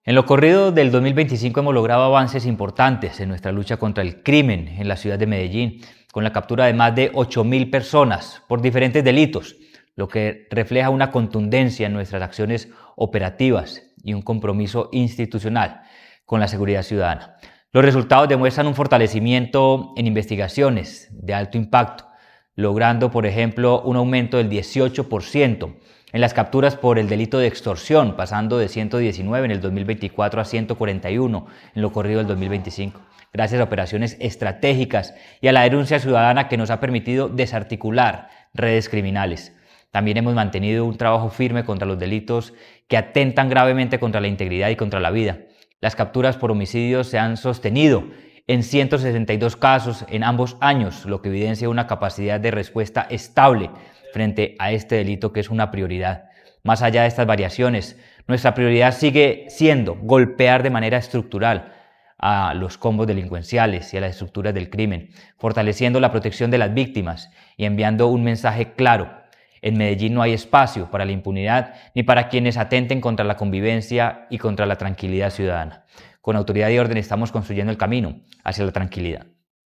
En lo corrido del 2025 hemos logrado avances importantes en nuestra lucha contra el crimen en la ciudad de Medellín, con la captura de más de 8.000 personas por diferentes delitos, lo que refleja una contundencia en nuestras acciones operativas y un compromiso institucional con la seguridad ciudadana. Los resultados demuestran un fortalecimiento en investigaciones de alto impacto, logrando, por ejemplo, un aumento del 18% en las capturas por el delito de extorsión, pasando de 119 en el 2024 a 141 en lo corrido del 2025, gracias a operaciones estratégicas y a la denuncia ciudadana que nos ha permitido desarticular redes criminales. También hemos mantenido un trabajo firme contra los delitos que atentan gravemente contra la integridad y contra la vida. Las capturas por homicidios se han sostenido en 162 casos en ambos años, lo que evidencia una capacidad de respuesta estable frente a este delito que es una prioridad. Más allá de estas variaciones, nuestra prioridad sigue siendo golpear de manera estructural a los combos delincuenciales y a las estructuras del crimen, fortaleciendo la protección de las víctimas y enviando un mensaje claro. En Medellín no hay espacio para la impunidad ni para quienes atenten contra la convivencia y contra la tranquilidad ciudadana. Con autoridad y orden estamos construyendo el camino hacia la tranquilidad.